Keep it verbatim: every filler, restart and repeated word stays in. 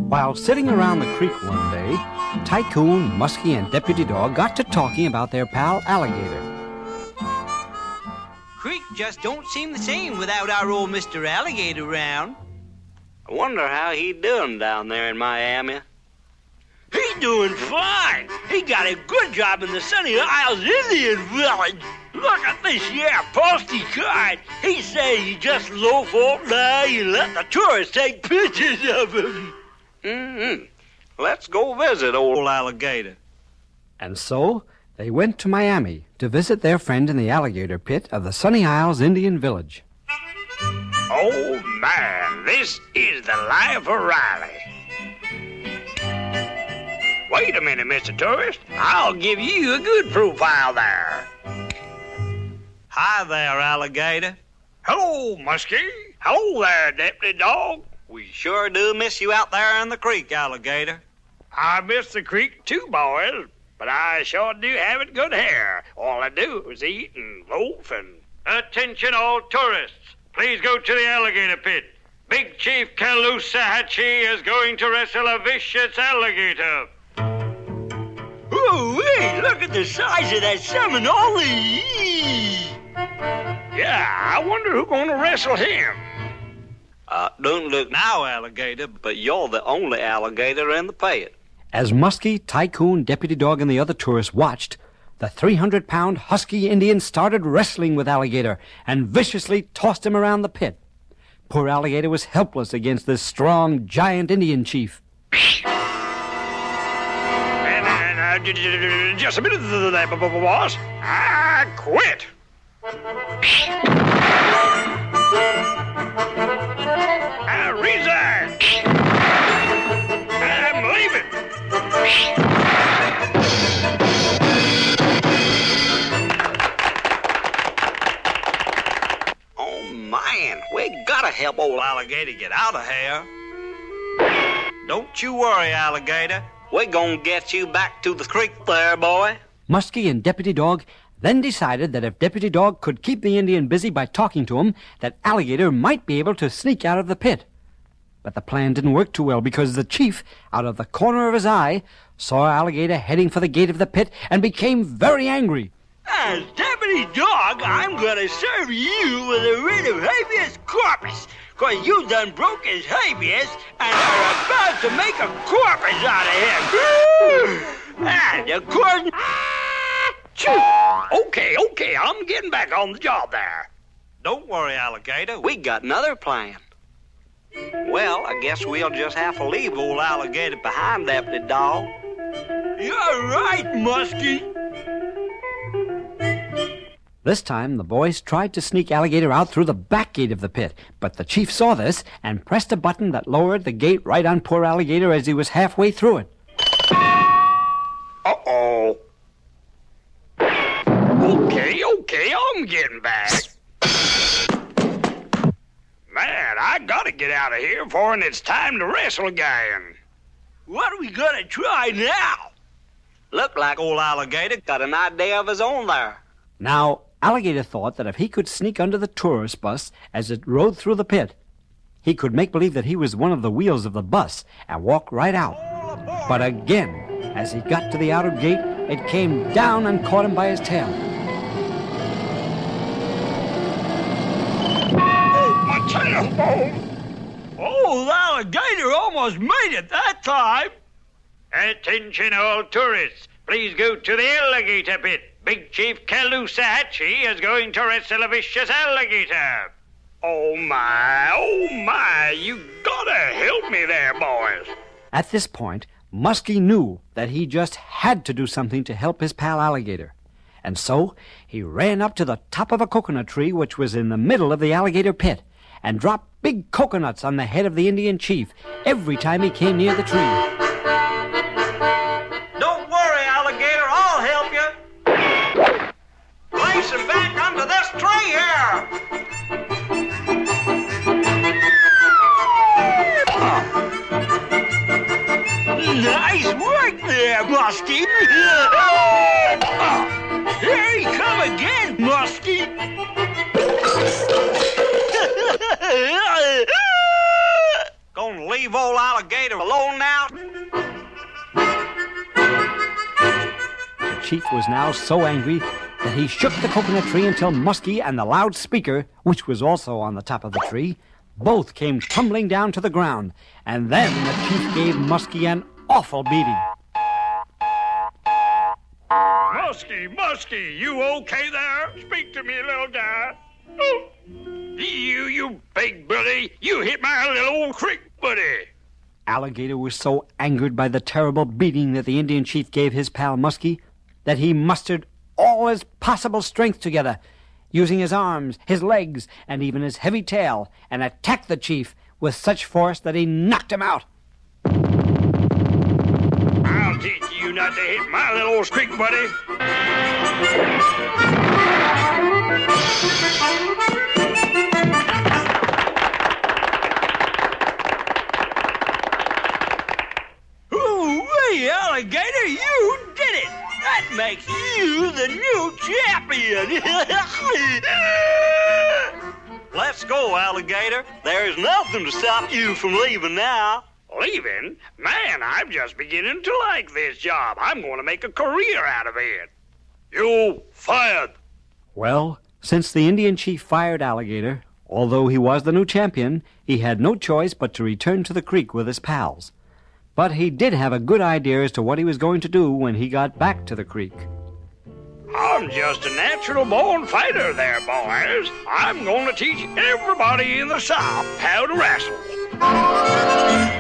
While sitting around the creek one day, Tycoon, Muskie, and Deputy Dog got to talking about their pal Alligator. Creek just don't seem the same without our old Mister Alligator around. I wonder how he doing down there in Miami. He's doing fine. He got a good job in the Sunny Isles Indian Village. Look at this here postie card. He say he just loaf all day and let the tourists take pictures of him. Mm-hmm. Let's go visit old Alligator. And so they went to Miami to visit their friend in the alligator pit of the Sunny Isles Indian Village. Oh, man, this is the life of Riley. Wait a minute, Mister Tourist. I'll give you a good profile there. Hi there, Alligator. Hello, Muskie. Hello there, Deputy Dog. We sure do miss you out there in the creek, Alligator. I miss the creek too, boys, but I sure do have it good here. All I do is eat and loaf and... Attention all tourists. Please go to the alligator pit. Big Chief Kalusahatchee is going to wrestle a vicious alligator. Ooh, wait, look at the size of that Seminole. Yeah, I wonder who's going to wrestle him. Uh, don't look now, Alligator, but you're the only alligator in the pit. As Muskie, Tycoon, Deputy Dog, and the other tourists watched, the three hundred pound husky Indian started wrestling with Alligator and viciously tossed him around the pit. Poor Alligator was helpless against this strong, giant Indian chief. And, and uh, j- j- just a minute there, boss. I quit. I resign. I'm leaving. Oh, man, we gotta help old Alligator get out of here. Don't you worry, Alligator. We're gonna get you back to the creek there, boy. Muskie and Deputy Dog then decided that if Deputy Dog could keep the Indian busy by talking to him, that Alligator might be able to sneak out of the pit. But the plan didn't work too well because the chief, out of the corner of his eye, saw Alligator heading for the gate of the pit and became very angry. As Deputy Dog, I'm gonna serve you with a writ of habeas corpus, cause you done broke his habeas and are about to make a corpus out of him. And of course... Okay, okay, I'm getting back on the job there. Don't worry, Alligator. We got another plan. Well, I guess we'll just have to leave old Alligator behind, Deputy Dog. You're right, Muskie. This time, the boys tried to sneak Alligator out through the back gate of the pit, but the chief saw this and pressed a button that lowered the gate right on poor Alligator as he was halfway through it. Uh-oh. Okay, okay, I'm getting back. Man, I gotta get out of here before and it's time to wrestle again. What are we gonna try now? Look like old Alligator got an idea of his own there. Now, Alligator thought that if he could sneak under the tourist bus as it rode through the pit, he could make believe that he was one of the wheels of the bus and walk right out. But again, as he got to the outer gate, it came down and caught him by his tail. Tailbone! Oh, the Alligator almost made it that time. Attention all tourists. Please go to the alligator pit. Big Chief Kalusahatchee is going to wrestle a vicious alligator. Oh, my, oh, my, you gotta help me there, boys. At this point, Muskie knew that he just had to do something to help his pal Alligator. And so he ran up to the top of a coconut tree which was in the middle of the alligator pit and dropped big coconuts on the head of the Indian chief every time he came near the tree. Don't worry, Alligator, I'll help you. Place him back under this tree here. Nice work there, Muskie. Here he come again, Muskie. Go Gonna leave old alligator alone now? The chief was now so angry that he shook the coconut tree until Muskie and the loudspeaker, which was also on the top of the tree, both came tumbling down to the ground. And then the chief gave Muskie an awful beating. Muskie, Muskie, you okay there? Speak to me, little guy. Oh. You, you big bully. You hit my little old creek buddy. Alligator was so angered by the terrible beating that the Indian chief gave his pal Muskie that he mustered all his possible strength together, using his arms, his legs, and even his heavy tail, and attacked the chief with such force that he knocked him out. I'll teach you not to hit my little old creek buddy. Ooh-wee, alligator, you did it! That makes you the new champion! Let's go, alligator. There's nothing to stop you from leaving now. Leaving? Man, I'm just beginning to like this job. I'm going to make a career out of it. You fired. Well, since the Indian chief fired Alligator, although he was the new champion, he had no choice but to return to the creek with his pals. But he did have a good idea as to what he was going to do when he got back to the creek. I'm just a natural-born fighter there, boys. I'm going to teach everybody in the South how to wrestle.